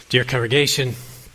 Dear congregation,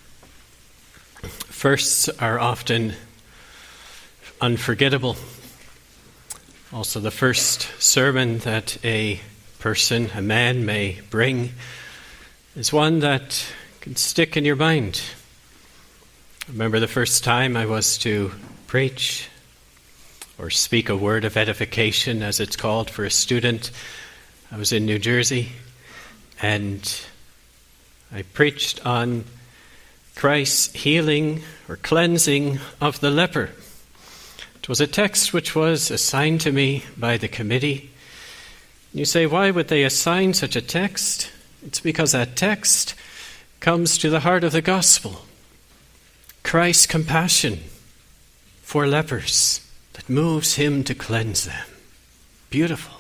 firsts are often unforgettable. Also, the first sermon that a person, a man, may bring is one that can stick in your mind. I remember the first time I was to preach or speak a word of edification, as it's called, for a student. I was in New Jersey, and I preached on Christ's healing or cleansing of the leper. It was a text which was assigned to me by the committee. You say, why would they assign such a text? It's because that text comes to the heart of the gospel. Christ's compassion for lepers that moves him to cleanse them. Beautiful.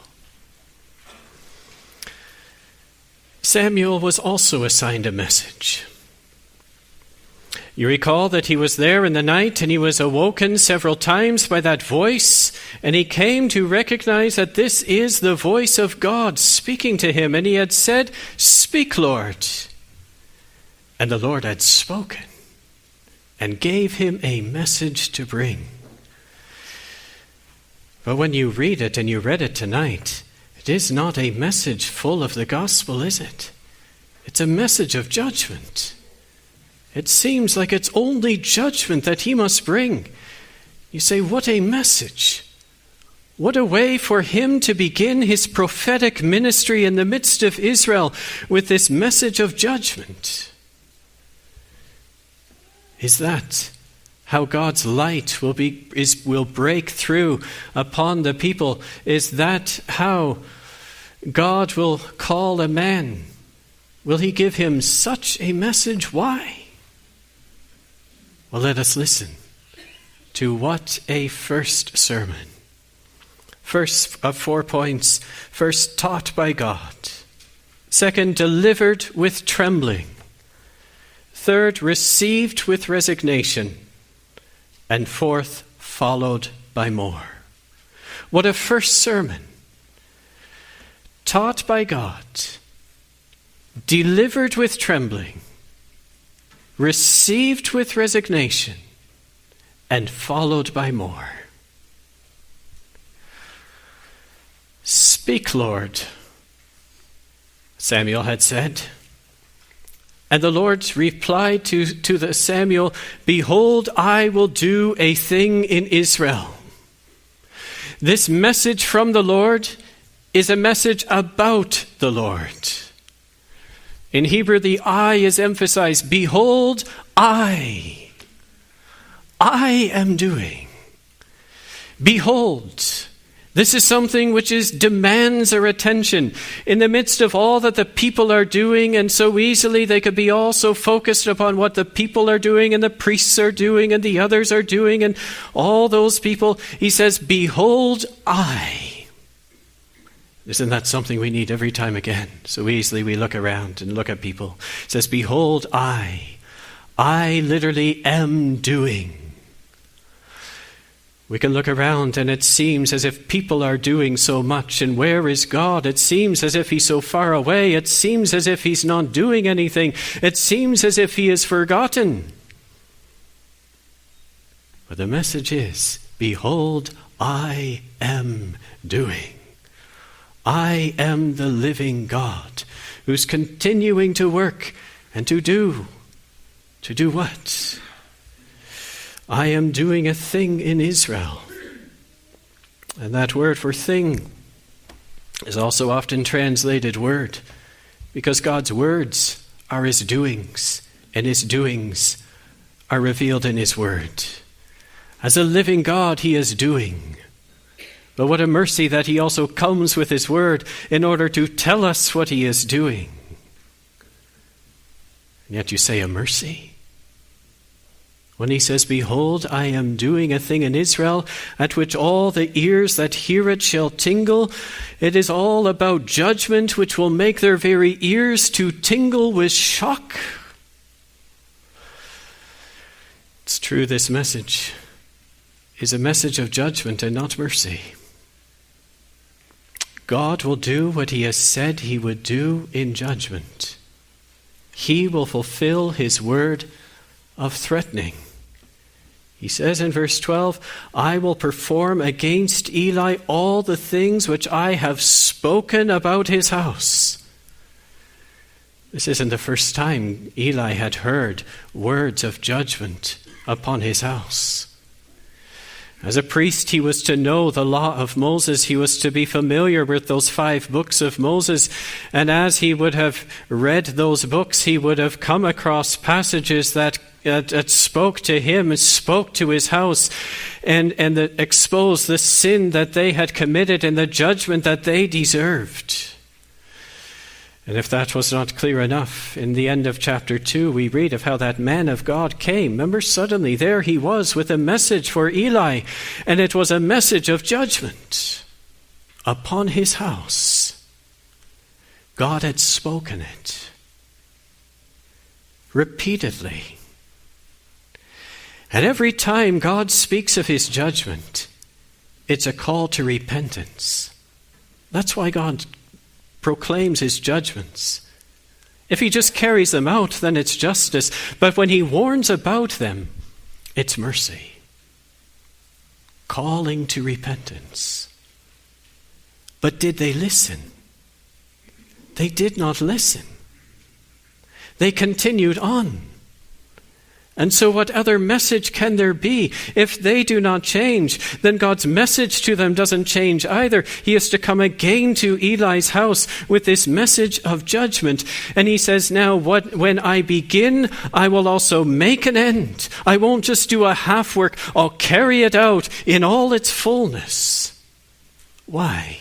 Samuel was also assigned a message. You recall that he was there in the night and he was awoken several times by that voice, and he came to recognize that this is the voice of God speaking to him, and he had said, "Speak, Lord." And the Lord had spoken and gave him a message to bring. But when you read it, and you read it tonight, it is not a message full of the gospel, is it? It's a message of judgment. It seems like it's only judgment that he must bring. You say, what a message. What a way for him to begin his prophetic ministry in the midst of Israel with this message of judgment. Is that how God's light will break through upon the people? Is that how God will call a man? Will he give him such a message? Why? Well, let us listen to what a first sermon. First of 4 points. First, taught by God. Second, delivered with trembling. Third, received with resignation. And fourth, followed by more. What a first sermon. Taught by God, delivered with trembling, received with resignation, and followed by more. Speak, Lord, Samuel had said. And the Lord replied to the Samuel, "Behold, I will do a thing in Israel." This message from the Lord is a message about the Lord. In Hebrew, the I is emphasized. Behold, I am doing. Behold. This is something which demands our attention in the midst of all that the people are doing, and so easily they could be all so focused upon what the people are doing and the priests are doing and the others are doing and all those people. He says, "Behold, I." Isn't that something we need every time again? So easily we look around and look at people. It says, "Behold, I literally am doing." We can look around and it seems as if people are doing so much. And where is God? It seems as if he's so far away. It seems as if he's not doing anything. It seems as if he is forgotten. But the message is, behold, I am doing. I am the living God who's continuing to work and to do. To do what? I am doing a thing in Israel. And that word for thing is also often translated word, because God's words are his doings, and his doings are revealed in his word. As a living God, he is doing. But what a mercy that he also comes with his word in order to tell us what he is doing. And yet you say, a mercy? When he says, "Behold, I am doing a thing in Israel, at which all the ears that hear it shall tingle," it is all about judgment which will make their very ears to tingle with shock. It's true, this message is a message of judgment and not mercy. God will do what he has said he would do in judgment. he will fulfill his word of threatening. He says in verse 12, I will perform against Eli all the things which I have spoken about his house. This isn't the first time Eli had heard words of judgment upon his house. As a priest, he was to know the law of Moses. He was to be familiar with those 5 books of Moses. And as he would have read those books, he would have come across passages that spoke to him and spoke to his house and that exposed the sin that they had committed and the judgment that they deserved. And if that was not clear enough, in the end of chapter 2, we read of how that man of God came. Remember, suddenly there he was with a message for Eli, and it was a message of judgment upon his house. God had spoken it repeatedly. And every time God speaks of his judgment, it's a call to repentance. That's why God proclaims his judgments. If he just carries them out, then it's justice. But when he warns about them, it's mercy. Calling to repentance. But did they listen? They did not listen. They continued on. And so what other message can there be? If they do not change, then God's message to them doesn't change either. He is to come again to Eli's house with this message of judgment. And he says, now, when I begin, I will also make an end. I won't just do a half work. I'll carry it out in all its fullness. Why?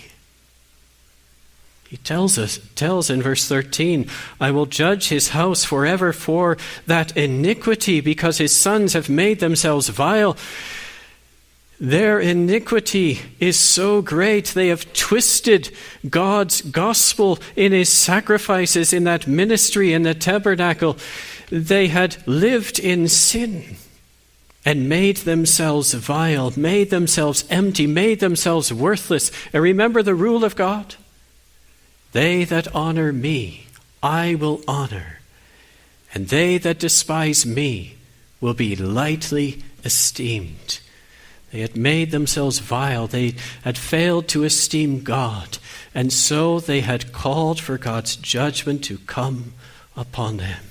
He tells in verse 13, I will judge his house forever for that iniquity, because his sons have made themselves vile. Their iniquity is so great, they have twisted God's gospel in his sacrifices, in that ministry, in the tabernacle. They had lived in sin and made themselves vile, made themselves empty, made themselves worthless. And remember the rule of God? They that honor me, I will honor, and they that despise me will be lightly esteemed. They had made themselves vile. They had failed to esteem God, and so they had called for God's judgment to come upon them.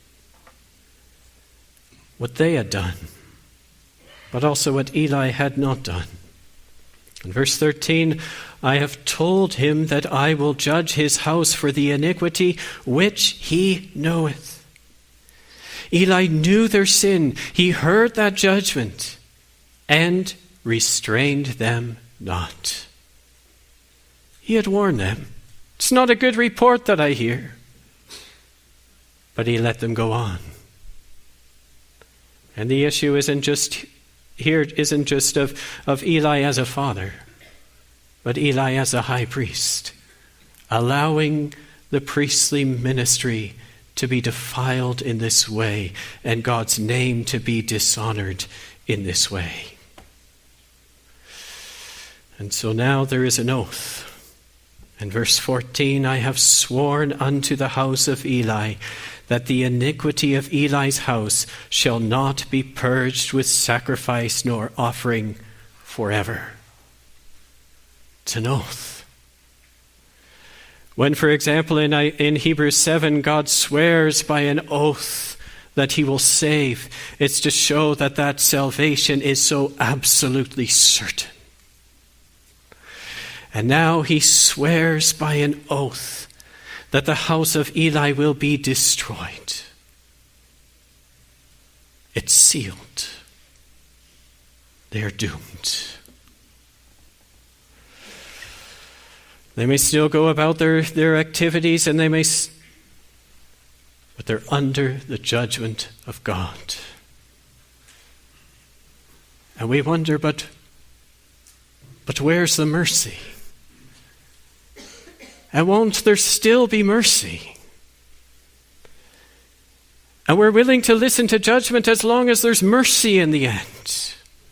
What they had done, but also what Eli had not done. In verse 13, I have told him that I will judge his house for the iniquity which he knoweth. Eli knew their sin. He heard that judgment and restrained them not. He had warned them. It's not a good report that I hear. But he let them go on. And the issue isn't just of Eli as a father, but Eli as a high priest, allowing the priestly ministry to be defiled in this way and God's name to be dishonored in this way. And so now there is an oath. In verse 14, I have sworn unto the house of Eli that the iniquity of Eli's house shall not be purged with sacrifice nor offering forever. It's an oath. When, for example, in Hebrews 7, God swears by an oath that he will save, it's to show that salvation is so absolutely certain. And now he swears by an oath that the house of Eli will be destroyed. It's sealed. They are doomed. They may still go about their activities, and but they're under the judgment of God. And we wonder, but where's the mercy? And won't there still be mercy? And we're willing to listen to judgment as long as there's mercy in the end.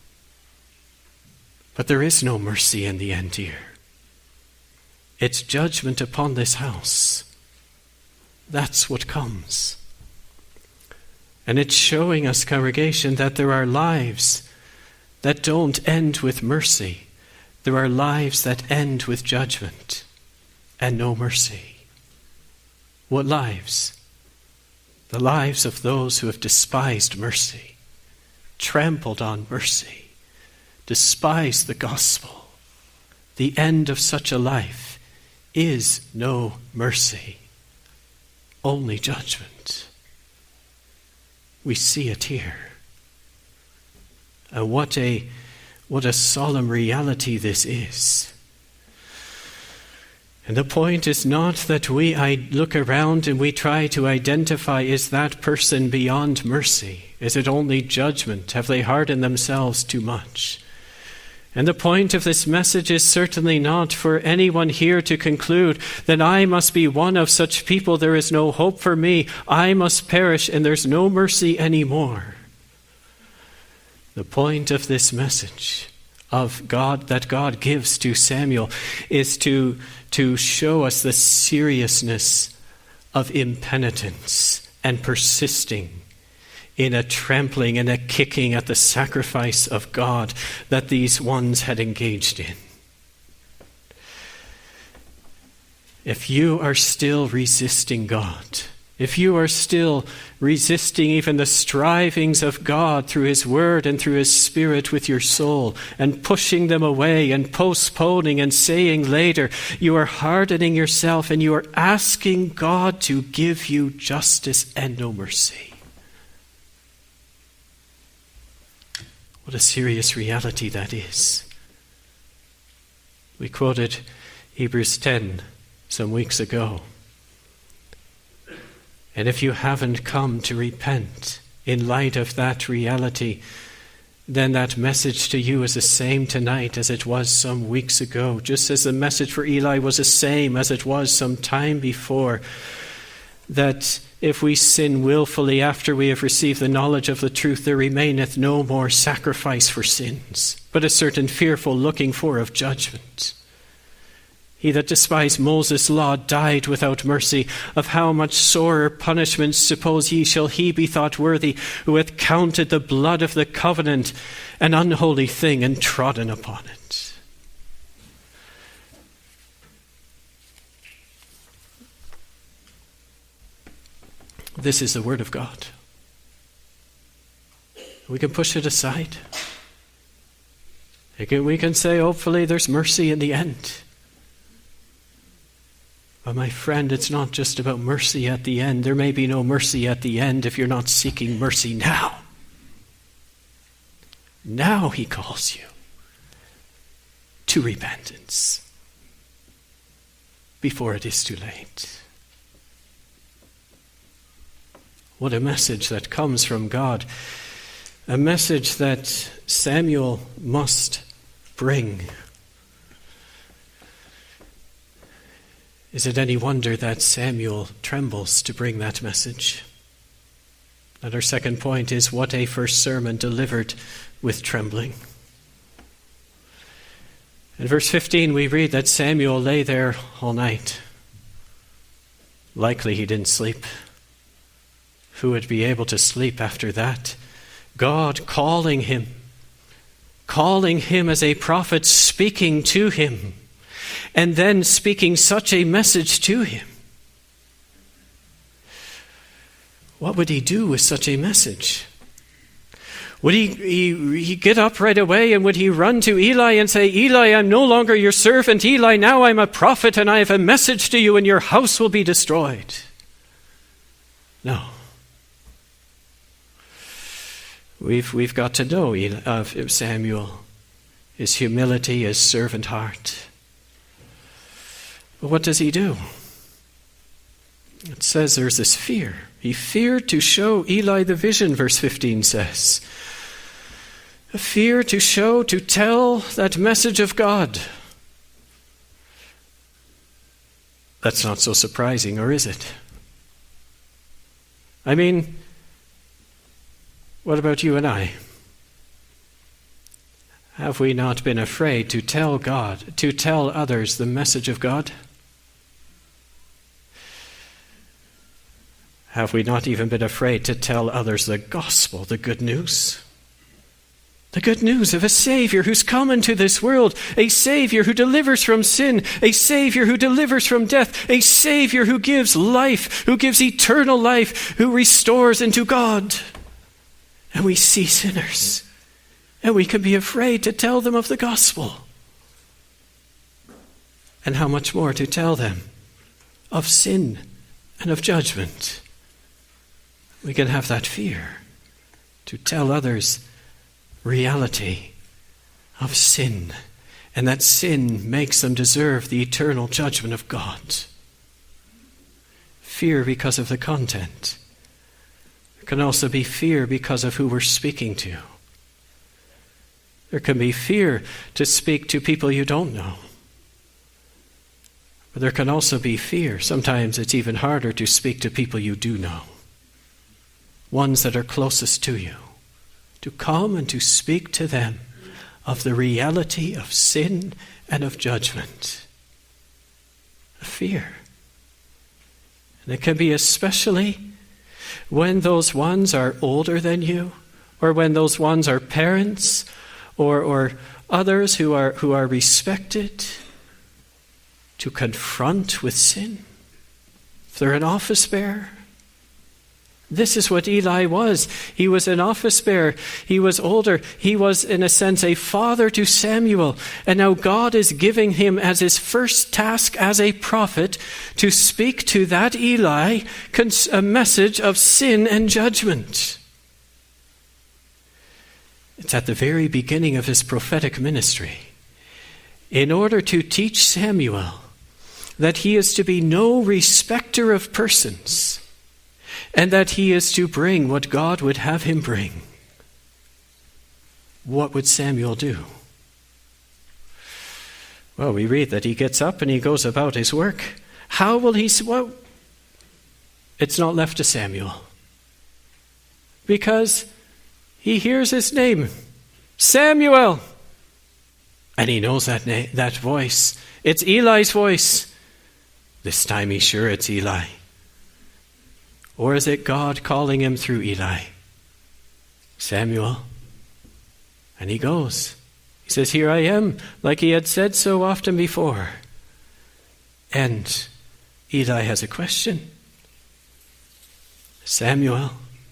But there is no mercy in the end here. It's judgment upon this house. That's what comes. And it's showing us, congregation, that there are lives that don't end with mercy. There are lives that end with judgment and no mercy. What lives? The lives of those who have despised mercy, trampled on mercy, despised the gospel. The end of such a life is no mercy, only judgment. We see it here. And what a solemn reality this is. And the point is not that we look around and we try to identify, is that person beyond mercy? Is it only judgment? Have they hardened themselves too much? And the point of this message is certainly not for anyone here to conclude that I must be one of such people, there is no hope for me, I must perish and there's no mercy anymore. The point of this message of God that God gives to Samuel is to show us the seriousness of impenitence and persisting in a trampling and a kicking at the sacrifice of God that these ones had engaged in. If you are still resisting God, if you are still resisting even the strivings of God through His Word and through His Spirit with your soul, and pushing them away and postponing and saying later, you are hardening yourself and you are asking God to give you justice and no mercy. What a serious reality that is. We quoted Hebrews 10 some weeks ago. And if you haven't come to repent in light of that reality, then that message to you is the same tonight as it was some weeks ago. Just as the message for Eli was the same as it was some time before. That if we sin willfully after we have received the knowledge of the truth, there remaineth no more sacrifice for sins, but a certain fearful looking for of judgment. He that despised Moses' law died without mercy. Of how much sorer punishment suppose ye shall he be thought worthy, who hath counted the blood of the covenant an unholy thing and trodden upon it? This is the word of God. We can push it aside. We can say, hopefully there's mercy in the end. But my friend, it's not just about mercy at the end. There may be no mercy at the end if you're not seeking mercy now. Now He calls you to repentance before it is too late. What a message that comes from God. A message that Samuel must bring. Is it any wonder that Samuel trembles to bring that message? And our second point is, what a first sermon delivered with trembling. In verse 15 we read that Samuel lay there all night. Likely he didn't sleep. Who would be able to sleep after that? God calling him as a prophet, speaking to him, and then speaking such a message to him. What would he do with such a message? Would he get up right away and would he run to Eli and say, Eli, I'm no longer your servant. Eli, now I'm a prophet and I have a message to you and your house will be destroyed? No. We've got to know of Samuel, his humility, his servant heart. But what does he do? It says there's this fear. He feared to show Eli the vision, verse 15 says. A fear to tell that message of God. That's not so surprising, or is it? I mean, what about you and I? Have we not been afraid to tell God, to tell others the message of God? Have we not even been afraid to tell others the gospel, the good news? The good news of a Savior who's come into this world, a Savior who delivers from sin, a Savior who delivers from death, a Savior who gives life, who gives eternal life, who restores into God. And we see sinners, and we can be afraid to tell them of the gospel. And how much more to tell them of sin and of judgment. We can have that fear to tell others reality of sin, and that sin makes them deserve the eternal judgment of God. Fear because of the content. There can also be fear because of who we're speaking to. There can be fear to speak to people you don't know. But there can also be fear. Sometimes it's even harder to speak to people you do know. Ones that are closest to you. To come and to speak to them of the reality of sin and of judgment. A fear. And it can be especially when those ones are older than you, or when those ones are parents, or others who are respected, to confront with sin. If they're an office bearer. This is what Eli was. He was an office bearer. He was older. He was, in a sense, a father to Samuel. And now God is giving him as his first task as a prophet to speak to that Eli a message of sin and judgment. It's at the very beginning of his prophetic ministry. In order to teach Samuel that he is to be no respecter of persons, and that he is to bring what God would have him bring. What would Samuel do? Well, we read that he gets up and he goes about his work. How will he... Well, it's not left to Samuel. Because he hears his name, Samuel. And he knows that voice. It's Eli's voice. This time he's sure it's Eli. Or is it God calling him through Eli? Samuel. And he goes. He says, here I am, like he had said so often before. And Eli has a question. Samuel,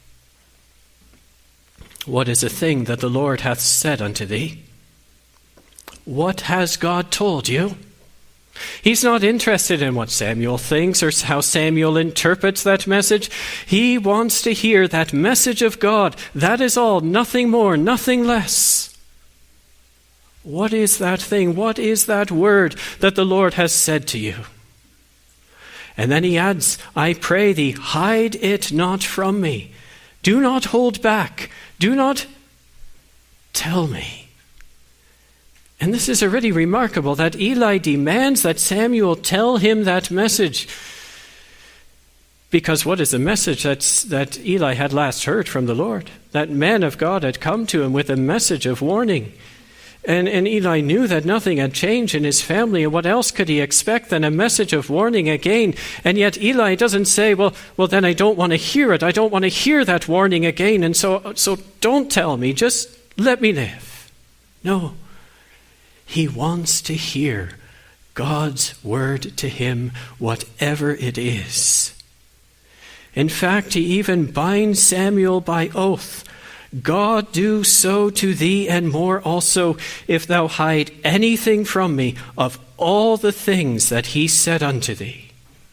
what is a thing that the Lord hath said unto thee? What has God told you? He's not interested in what Samuel thinks or how Samuel interprets that message. He wants to hear that message of God. That is all, nothing more, nothing less. What is that thing? What is that word that the Lord has said to you? And then he adds, I pray thee, hide it not from me. Do not hold back. Do not tell me. And this is already remarkable that Eli demands that Samuel tell him that message. Because what is the message that Eli had last heard from the Lord? That man of God had come to him with a message of warning. And Eli knew that nothing had changed in his family, and what else could he expect than a message of warning again? And yet Eli doesn't say, well, then I don't want to hear it. I don't want to hear that warning again, and so don't tell me. Just let me live. No. He wants to hear God's word to him, whatever it is. In fact, he even binds Samuel by oath. God do so to thee and more also, if thou hide anything from me of all the things that he said unto thee.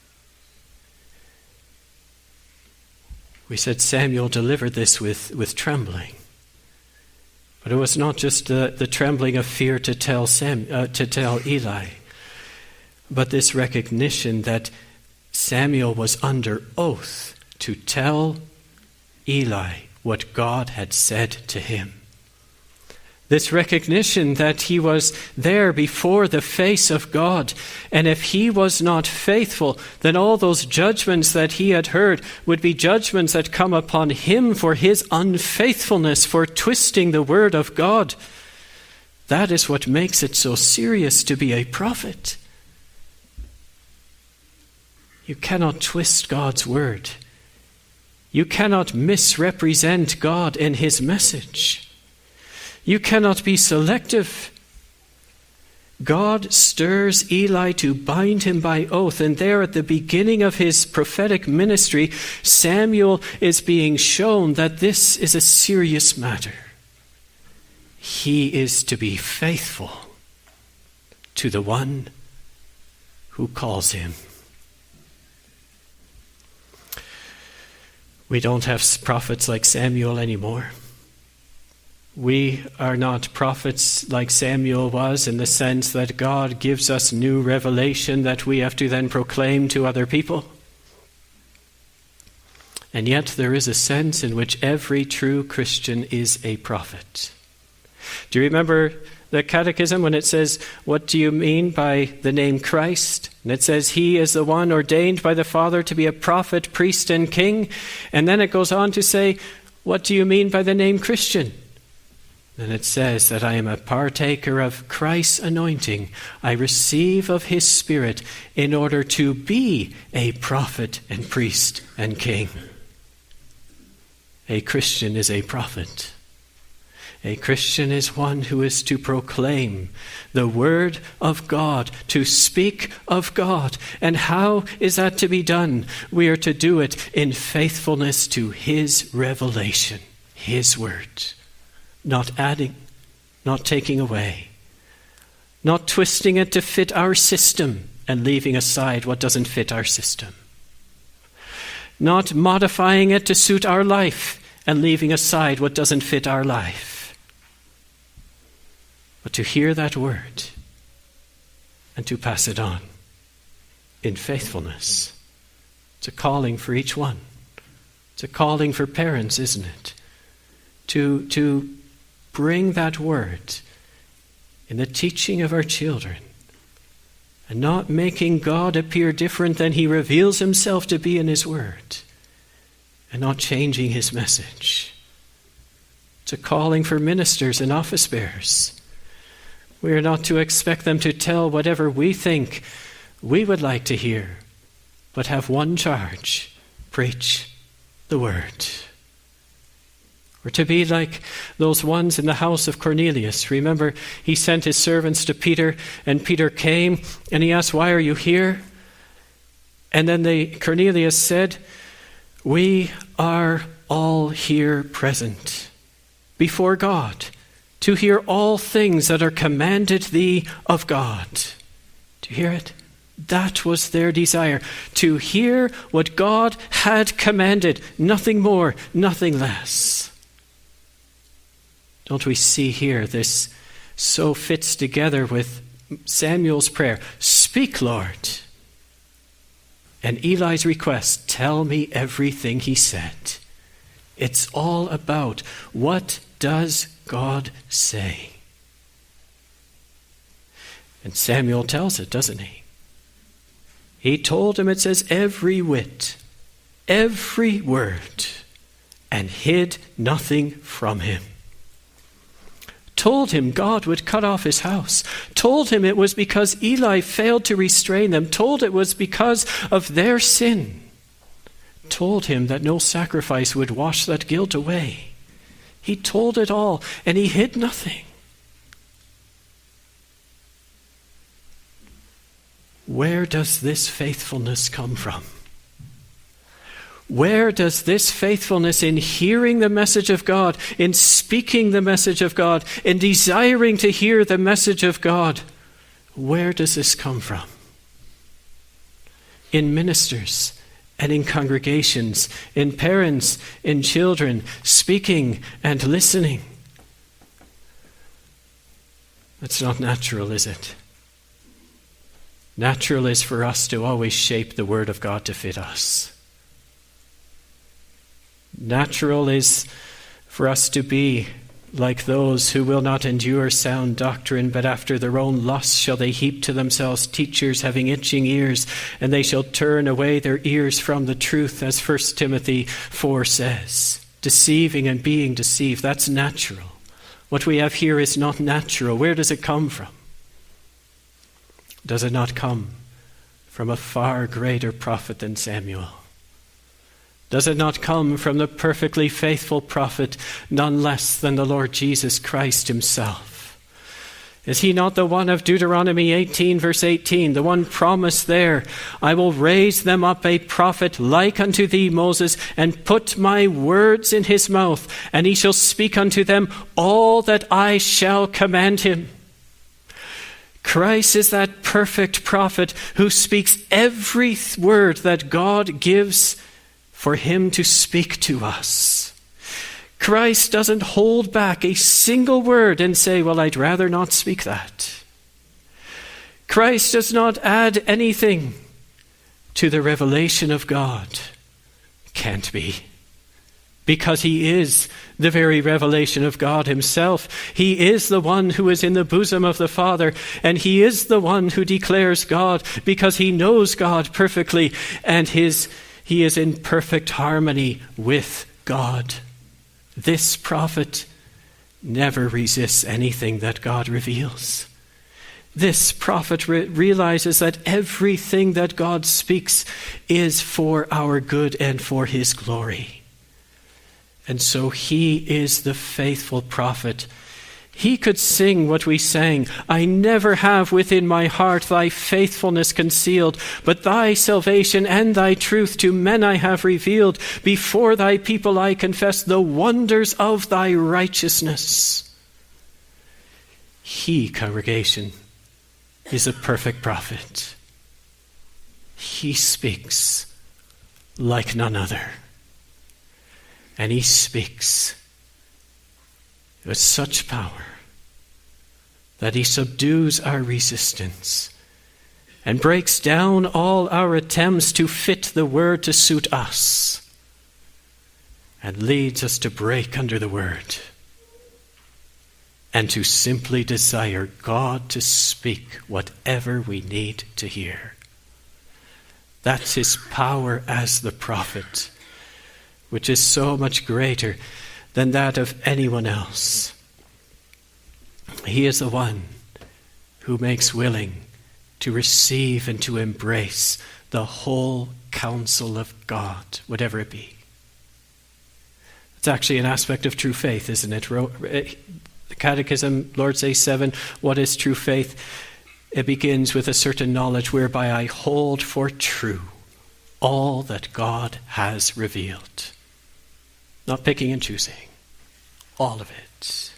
We said Samuel delivered this with trembling. But it was not just the trembling of fear to tell Eli, but this recognition that Samuel was under oath to tell Eli what God had said to him. This recognition that he was there before the face of God, and if he was not faithful, then all those judgments that he had heard would be judgments that come upon him for his unfaithfulness, for twisting the word of God. That is what makes it so serious to be a prophet. You cannot twist God's word. You cannot misrepresent God in his message. You cannot be selective. God stirs Eli to bind him by oath, and there at the beginning of his prophetic ministry, Samuel is being shown that this is a serious matter. He is to be faithful to the one who calls him. We don't have prophets like Samuel anymore. We are not prophets like Samuel was, in the sense that God gives us new revelation that we have to then proclaim to other people. And yet there is a sense in which every true Christian is a prophet. Do you remember the Catechism when it says, what do you mean by the name Christ? And it says, he is the one ordained by the Father to be a prophet, priest, and king. And then it goes on to say, what do you mean by the name Christian? And it says that I am a partaker of Christ's anointing. I receive of his Spirit in order to be a prophet and priest and king. A Christian is a prophet. A Christian is one who is to proclaim the word of God, to speak of God. And how is that to be done? We are to do it in faithfulness to his revelation, his word. Not adding, not taking away, not twisting it to fit our system and leaving aside what doesn't fit our system. Not modifying it to suit our life and leaving aside what doesn't fit our life. But to hear that word and to pass it on in faithfulness. It's a calling for each one. It's a calling for parents, isn't it? To bring that word in the teaching of our children and not making God appear different than he reveals himself to be in his word and not changing his message. It's a calling for ministers and office bearers. We are not to expect them to tell whatever we think we would like to hear, but have one charge: preach the word. We're to be like those ones in the house of Cornelius. Remember, he sent his servants to Peter, and Peter came, and he asked, why are you here? And then Cornelius said, we are all here present before God, to hear all things that are commanded thee of God. Do you hear it? That was their desire, to hear what God had commanded, nothing more, nothing less. Don't we see here this so fits together with Samuel's prayer, speak, Lord. And Eli's request, tell me everything he said. It's all about what does God say? And Samuel tells it, doesn't he? He told him, it says, every whit, every word, and hid nothing from him. Told him God would cut off his house. Told him it was because Eli failed to restrain them. Told it was because of their sin. Told him that no sacrifice would wash that guilt away. He told it all, and he hid nothing. Where does this faithfulness come from? Where does this faithfulness in hearing the message of God, in speaking the message of God, in desiring to hear the message of God, where does this come from? In ministers and in congregations, in parents, in children, speaking and listening. That's not natural, is it? Natural is for us to always shape the Word of God to fit us. Natural is for us to be like those who will not endure sound doctrine, but after their own lusts shall they heap to themselves teachers having itching ears, and they shall turn away their ears from the truth, as 1 Timothy 4 says. Deceiving and being deceived, that's natural. What we have here is not natural. Where does it come from? Does it not come from a far greater prophet than Samuel? Does it not come from the perfectly faithful prophet, none less than the Lord Jesus Christ himself? Is he not the one of Deuteronomy 18, verse 18, the one promised there, I will raise them up a prophet like unto thee, Moses, and put my words in his mouth, and he shall speak unto them all that I shall command him. Christ is that perfect prophet who speaks every word that God gives for him to speak to us. Christ doesn't hold back a single word and say, well, I'd rather not speak that. Christ does not add anything to the revelation of God. Can't be. Because he is the very revelation of God himself. He is the one who is in the bosom of the Father, and he is the one who declares God because he knows God perfectly, and he is in perfect harmony with God. This prophet never resists anything that God reveals. This prophet realizes that everything that God speaks is for our good and for his glory. And so he is the faithful prophet. He could sing what we sang, I never have within my heart thy faithfulness concealed, but thy salvation and thy truth to men I have revealed. Before thy people I confess the wonders of thy righteousness. He, congregation, is a perfect prophet. He speaks like none other. And he speaks with such power that he subdues our resistance and breaks down all our attempts to fit the word to suit us and leads us to break under the word and to simply desire God to speak whatever we need to hear. That's his power as the prophet, which is so much greater than that of anyone else. He is the one who makes willing to receive and to embrace the whole counsel of God, whatever it be. It's actually an aspect of true faith, isn't it? The Catechism, Lord's Day 7, what is true faith? It begins with a certain knowledge whereby I hold for true all that God has revealed. Not picking and choosing. All of it.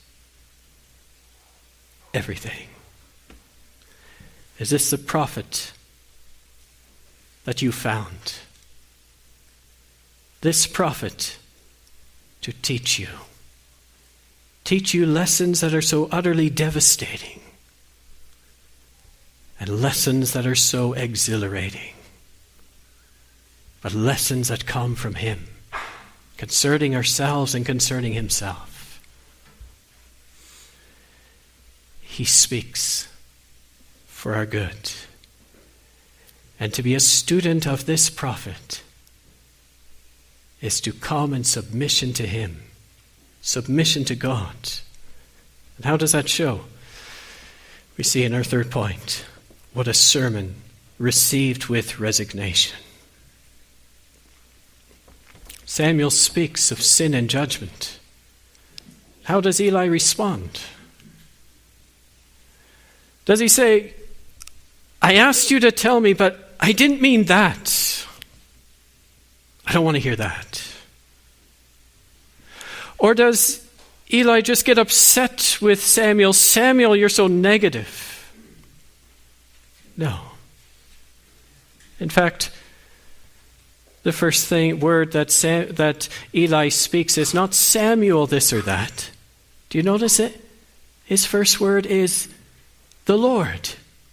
Everything. Is this the prophet that you found? This prophet to teach you. Teach you lessons that are so utterly devastating. And lessons that are so exhilarating. But lessons that come from him. Concerning ourselves and concerning himself. He speaks for our good. And to be a student of this prophet is to come in submission to him, submission to God. And how does that show? We see in our third point, what a sermon received with resignation. Samuel speaks of sin and judgment. How does Eli respond? Does he say, I asked you to tell me, but I didn't mean that. I don't want to hear that. Or does Eli just get upset with Samuel? Samuel, you're so negative. No. In fact, the first word that Eli speaks is not Samuel this or that. Do you notice it? His first word is the Lord.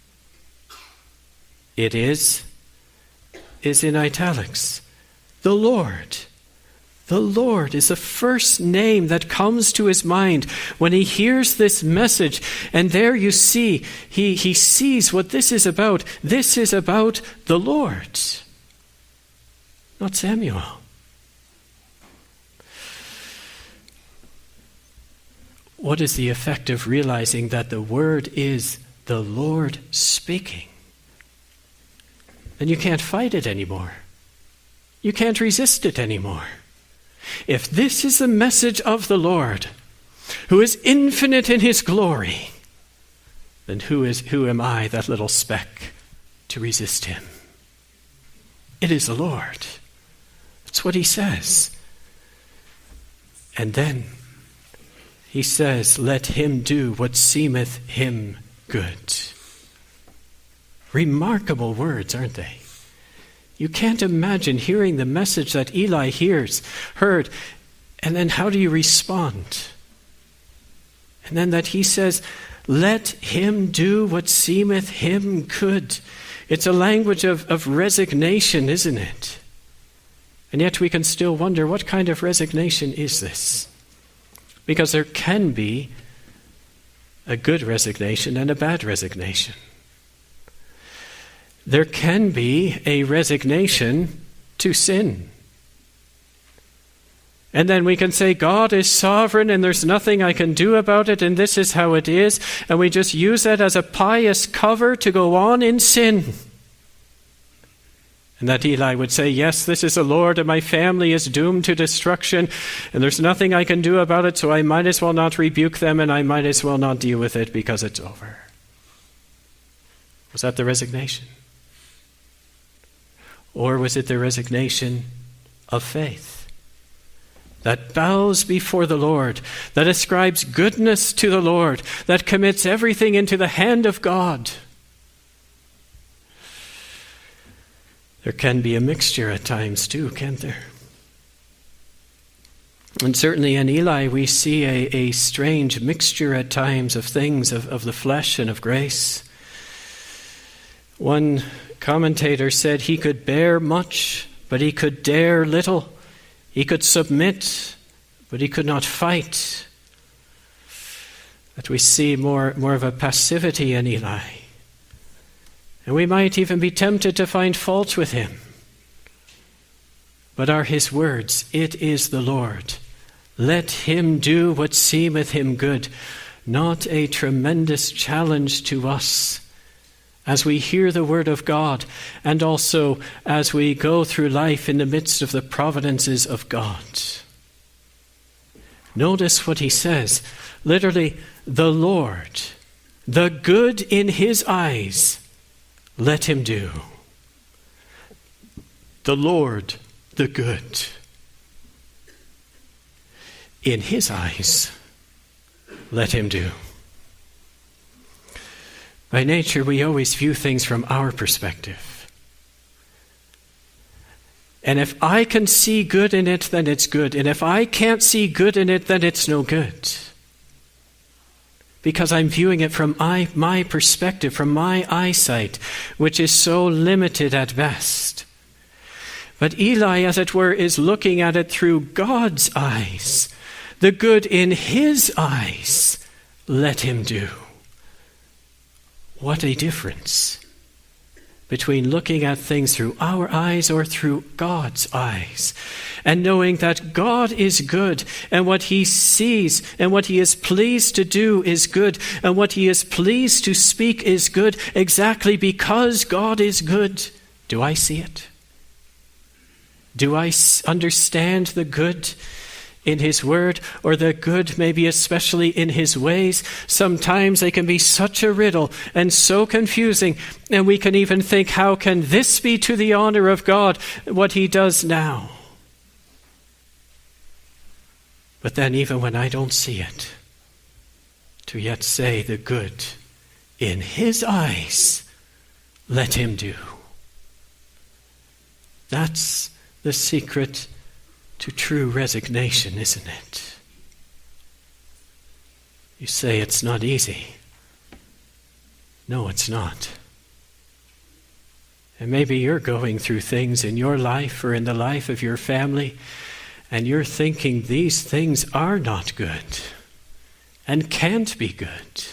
It is in italics. The Lord. The Lord is the first name that comes to his mind when he hears this message. And there you see, he sees what this is about. This is about the Lord. Not Samuel. What is the effect of realizing that the word is the Lord speaking? Then you can't fight it anymore. You can't resist it anymore. If this is the message of the Lord, who is infinite in his glory, then who am I, that little speck, to resist him? It is the Lord. That's what he says. And then he says, let him do what seemeth him good. Remarkable words, aren't they? You can't imagine hearing the message that Eli heard, and then how do you respond? And then that he says, let him do what seemeth him good. It's a language of resignation, isn't it? And yet we can still wonder, what kind of resignation is this? Because there can be a good resignation and a bad resignation. There can be a resignation to sin. And then we can say, God is sovereign and there's nothing I can do about it and this is how it is. And we just use that as a pious cover to go on in sin. And that Eli would say, yes, this is the Lord and my family is doomed to destruction and there's nothing I can do about it, so I might as well not rebuke them and I might as well not deal with it because it's over. Was that the resignation? Or was it the resignation of faith that bows before the Lord, that ascribes goodness to the Lord, that commits everything into the hand of God? There can be a mixture at times too, can't there? And certainly in Eli we see a strange mixture at times of things of the flesh and of grace. One commentator said he could bear much, but he could dare little. He could submit, but he could not fight. That we see more of a passivity in Eli. And we might even be tempted to find fault with him. But are his words, it is the Lord. Let him do what seemeth him good. Not a tremendous challenge to us as we hear the word of God and also as we go through life in the midst of the providences of God. Notice what he says. Literally, the Lord, the good in his eyes, let him do. The Lord, the good. In his eyes, let him do. By nature, we always view things from our perspective. And if I can see good in it, then it's good. And if I can't see good in it, then it's no good. Because I'm viewing it from my perspective, from my eyesight, which is so limited at best. But Eli, as it were, is looking at it through God's eyes. The good in his eyes, let him do. What a difference between looking at things through our eyes or through God's eyes, and knowing that God is good, and what he sees and what he is pleased to do is good, and what he is pleased to speak is good, exactly because God is good. Do I see it? Do I understand the good in his word, or the good maybe especially in his ways? Sometimes they can be such a riddle and so confusing, and we can even think, how can this be to the honor of God, what he does now? But then even when I don't see it, to yet say the good in his eyes, let him do. That's the secret to true resignation, isn't it? You say it's not easy. No, it's not. And maybe you're going through things in your life or in the life of your family, and you're thinking these things are not good and can't be good.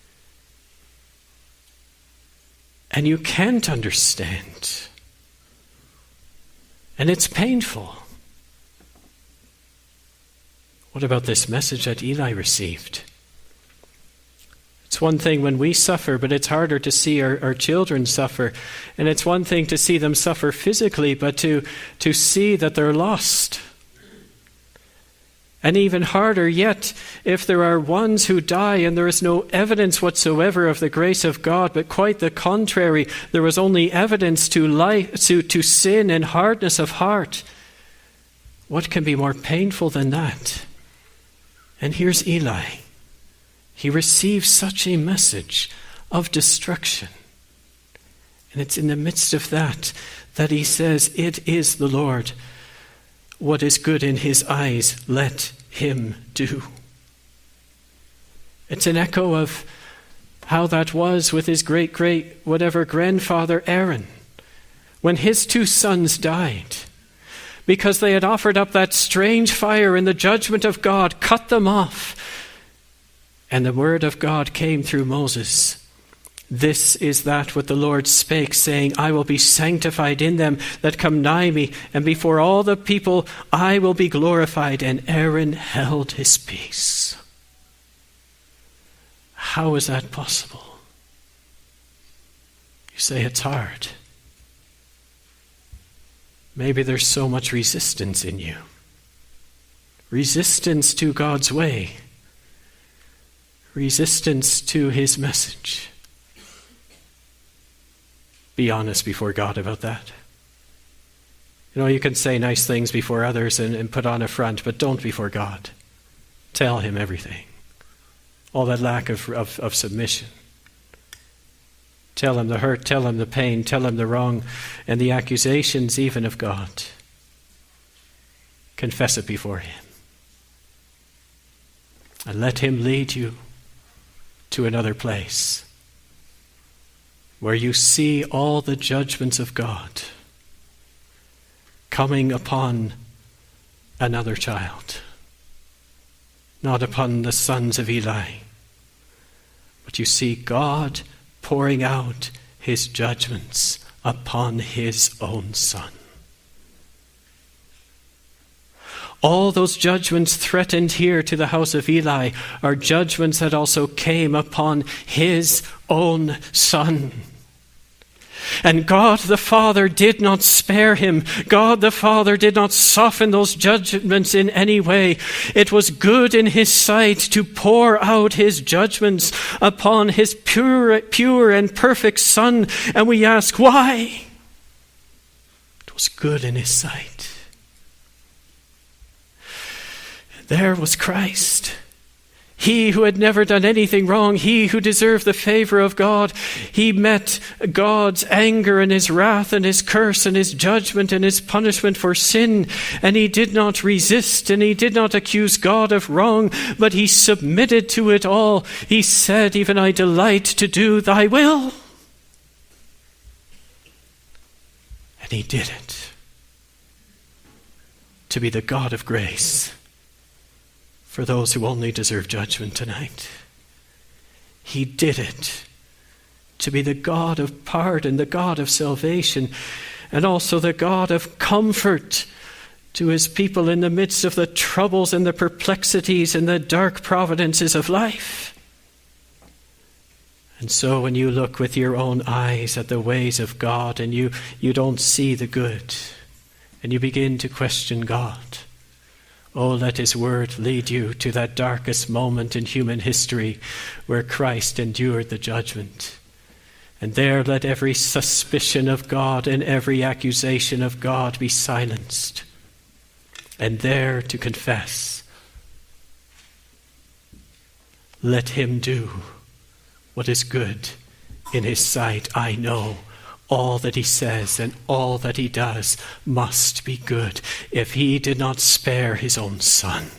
And you can't understand. And it's painful. What about this message that Eli received? It's It's one thing when we suffer, but it's harder to see our children suffer. And it's one thing to see them suffer physically, but to see that they're lost. And even harder yet, if there are ones who die and there is no evidence whatsoever of the grace of God, but quite the contrary, there was only evidence to sin and hardness of heart. What can be more painful than that? And here's Eli. He receives such a message of destruction. And it's in the midst of that he says, "It is the Lord. What is good in his eyes, let him do." It's an echo of how that was with his great-grandfather Aaron, when his 2 sons died, because they had offered up that strange fire in the judgment of God, cut them off. And the word of God came through Moses. "This is that what the Lord spake, saying, I will be sanctified in them that come nigh me, and before all the people I will be glorified." And Aaron held his peace. How is that possible? You say it's hard. Maybe there's so much resistance in you. Resistance to God's way. Resistance to his message. Be honest before God about that. You know, you can say nice things before others and put on a front, but don't before God. Tell him everything. All that lack of submission. Tell him the hurt, tell him the pain, tell him the wrong, and the accusations even of God. Confess it before him. And let him lead you to another place where you see all the judgments of God coming upon another child. Not upon the sons of Eli, but you see God pouring out his judgments upon his own son. All those judgments threatened here to the house of Eli are judgments that also came upon his own son. And God the Father did not spare him. God the Father did not soften those judgments in any way. It was good in his sight to pour out his judgments upon his pure and perfect Son. And we ask, why? It was good in his sight. There was Christ. He who had never done anything wrong, he who deserved the favor of God, he met God's anger and his wrath and his curse and his judgment and his punishment for sin. And he did not resist and he did not accuse God of wrong, but he submitted to it all. He said, "Even I delight to do thy will." And he did it. To be the God of grace for those who only deserve judgment tonight. He did it to be the God of pardon, the God of salvation, and also the God of comfort to his people in the midst of the troubles and the perplexities and the dark providences of life. And so when you look with your own eyes at the ways of God and you don't see the good, and you begin to question God, oh, let his word lead you to that darkest moment in human history where Christ endured the judgment. And there let every suspicion of God and every accusation of God be silenced. And there to confess, let him do what is good in his sight. I know all that he says and all that he does must be good if he did not spare his own son.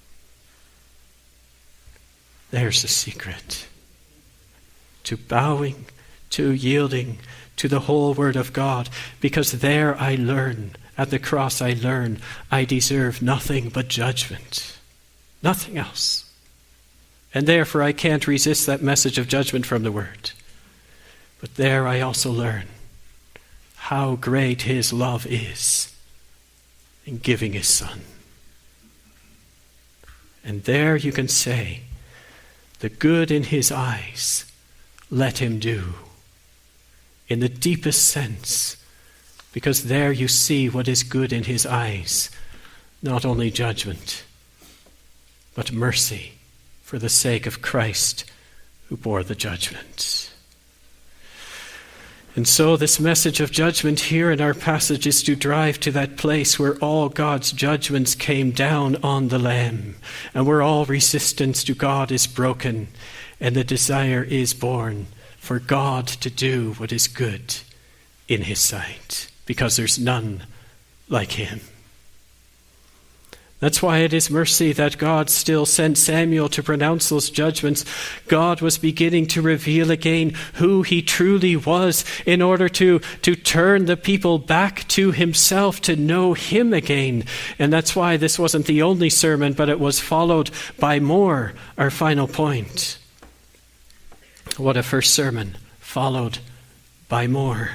There's the secret to bowing, to yielding to the whole word of God, because there I learn, at the cross I learn, I deserve nothing but judgment, nothing else. And therefore I can't resist that message of judgment from the word. But there I also learn how great his love is in giving his son. And there you can say, the good in his eyes, let him do. In the deepest sense, because there you see what is good in his eyes, not only judgment, but mercy for the sake of Christ who bore the judgment. And so this message of judgment here in our passage is to drive to that place where all God's judgments came down on the Lamb, and where all resistance to God is broken, and the desire is born for God to do what is good in his sight, because there's none like him. That's why it is mercy that God still sent Samuel to pronounce those judgments. God was beginning to reveal again who he truly was in order to turn the people back to himself, to know him again. And that's why this wasn't the only sermon, but it was followed by more, our final point. What a first sermon, followed by more.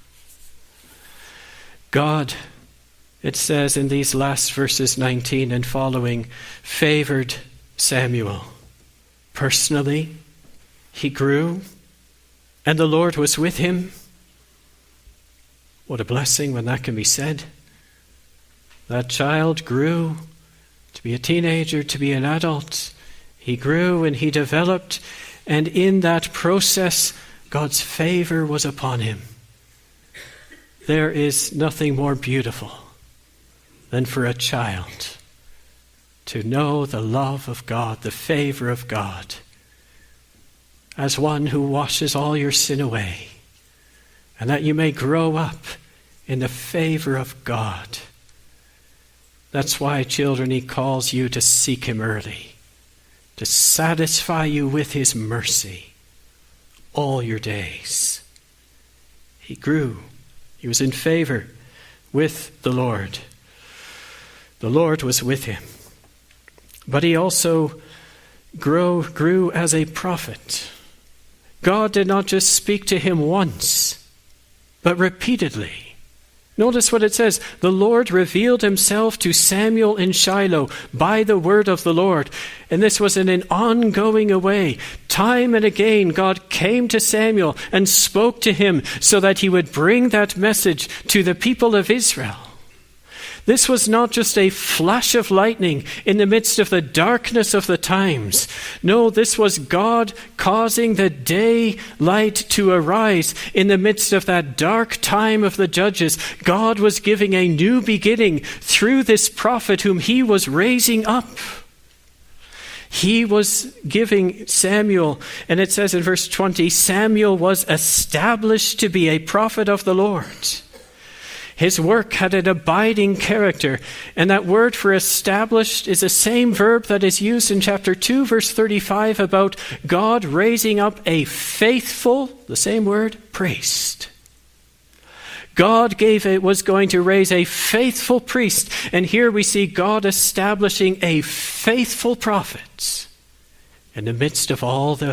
God, it says in these last verses 19 and following, favored Samuel. Personally, he grew, and the Lord was with him. What a blessing when that can be said. That child grew to be a teenager, to be an adult. He grew and he developed, and in that process, God's favor was upon him. There is nothing more beautiful than for a child to know the love of God, the favor of God, as one who washes all your sin away, and that you may grow up in the favor of God. That's why, children, he calls you to seek him early, to satisfy you with his mercy all your days. He grew. He was in favor with the Lord. The Lord was with him. But he also grew as a prophet. God did not just speak to him once, but repeatedly. Notice what it says. The Lord revealed himself to Samuel in Shiloh by the word of the Lord. And this was in an ongoing way. Time and again, God came to Samuel and spoke to him so that he would bring that message to the people of Israel. This was not just a flash of lightning in the midst of the darkness of the times. No, this was God causing the daylight to arise in the midst of that dark time of the judges. God was giving a new beginning through this prophet whom he was raising up. He was giving Samuel, and it says in verse 20, Samuel was established to be a prophet of the Lord. His work had an abiding character, and that word for established is the same verb that is used in chapter 2, verse 35 about God raising up a faithful, the same word, priest. God was going to raise a faithful priest, and here we see God establishing a faithful prophet in the midst of all the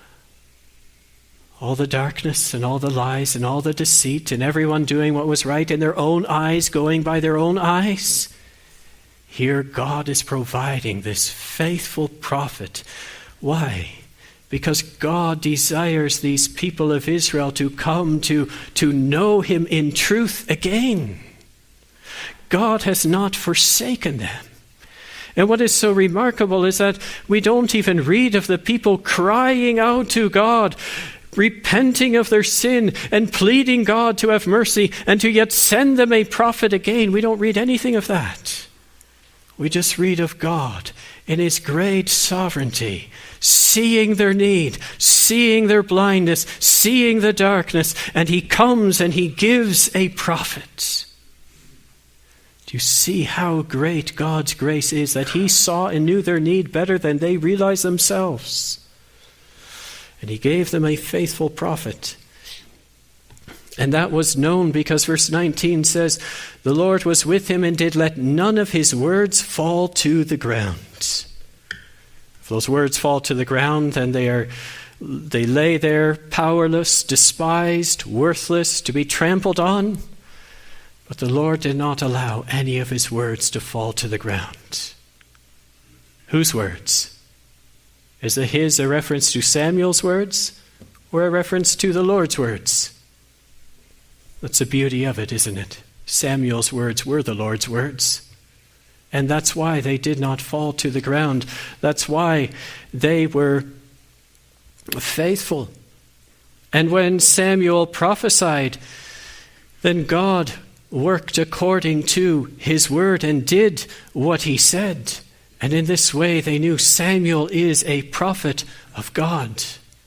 darkness and all the lies and all the deceit and everyone doing what was right in their own eyes, going by their own eyes. Here God is providing this faithful prophet. Why? Because God desires these people of Israel to come to know him in truth again. God has not forsaken them. And what is so remarkable is that we don't even read of the people crying out to God, repenting of their sin and pleading God to have mercy and to yet send them a prophet again. We don't read anything of that. We just read of God in his great sovereignty, seeing their need, seeing their blindness, seeing the darkness, and he comes and he gives a prophet. Do you see how great God's grace is, that he saw and knew their need better than they realized themselves? And he gave them a faithful prophet. And that was known because verse 19 says, the Lord was with him and did let none of his words fall to the ground. If those words fall to the ground, then they lay there powerless, despised, worthless, to be trampled on. But the Lord did not allow any of his words to fall to the ground. Whose words? Is the his a reference to Samuel's words or a reference to the Lord's words? That's the beauty of it, isn't it? Samuel's words were the Lord's words. And that's why they did not fall to the ground. That's why they were faithful. And when Samuel prophesied, then God worked according to his word and did what he said. And in this way they knew Samuel is a prophet of God.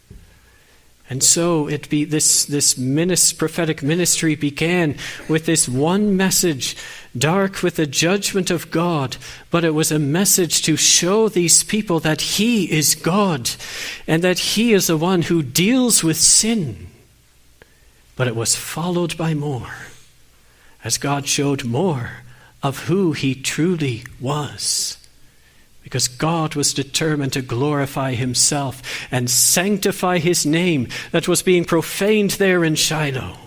And so this prophetic ministry began with this one message, dark with the judgment of God, but it was a message to show these people that he is God and that he is the one who deals with sin. But it was followed by more, as God showed more of who he truly was. Because God was determined to glorify himself and sanctify his name that was being profaned there in Shiloh.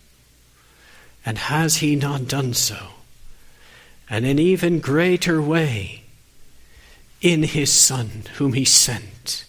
And has he not done so? And in even greater way, in his Son whom he sent.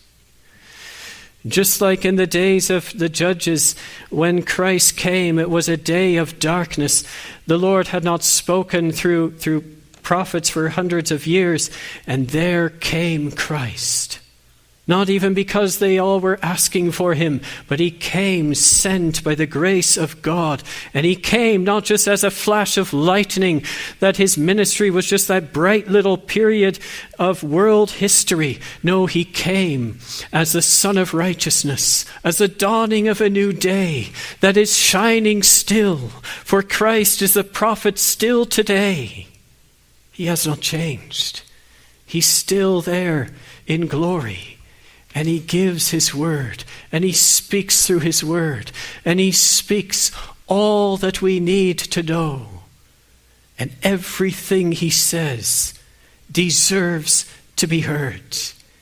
Just like in the days of the judges, when Christ came, it was a day of darkness. The Lord had not spoken through prophets for hundreds of years, and there came Christ. Not even because they all were asking for him, but he came sent by the grace of God. And he came not just as a flash of lightning, that his ministry was just that bright little period of world history. No, he came as the Son of Righteousness, as the dawning of a new day that is shining still. For Christ is the prophet still today. He has not changed. He's still there in glory. And he gives his word. And he speaks through his word. And he speaks all that we need to know. And everything he says deserves to be heard.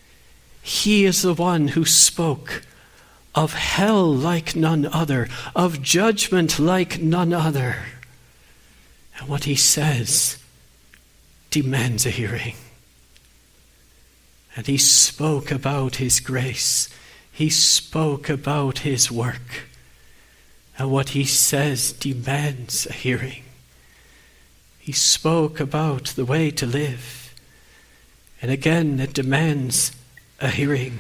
He is the one who spoke of hell like none other, of judgment like none other. And what he says demands a hearing. And he spoke about his grace. He spoke about his work. And what he says demands a hearing. He spoke about the way to live. And again, it demands a hearing.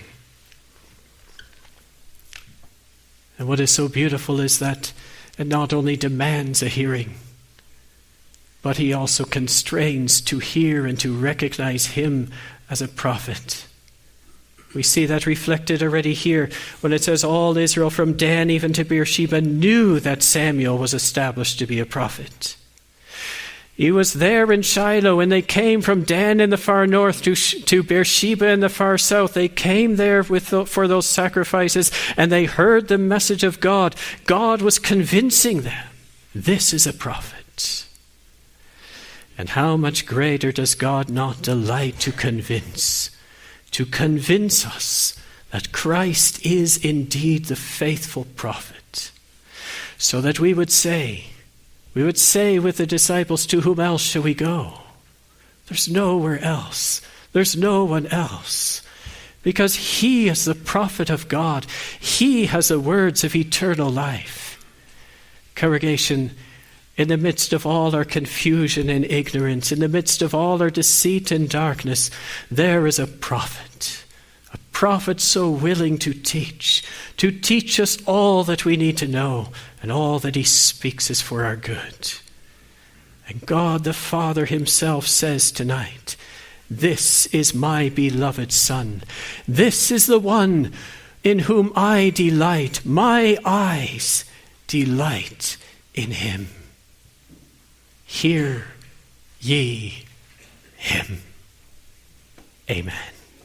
And what is so beautiful is that it not only demands a hearing, but he also constrains to hear and to recognize him as a prophet. We see that reflected already here when it says all Israel from Dan even to Beersheba knew that Samuel was established to be a prophet. He was there in Shiloh, and they came from Dan in the far north to Beersheba in the far south. They came there for those sacrifices, and they heard the message of God. God was convincing them, this is a prophet. And how much greater does God not delight to convince us that Christ is indeed the faithful prophet, so that we would say with the disciples, to whom else shall we go? There's nowhere else. There's no one else. Because he is the prophet of God. He has the words of eternal life. Congregation, in the midst of all our confusion and ignorance, in the midst of all our deceit and darkness, there is a prophet so willing to teach us all that we need to know, and all that he speaks is for our good. And God the Father himself says tonight, this is my beloved Son. This is the one in whom I delight. My eyes delight in him. Hear ye him. Amen.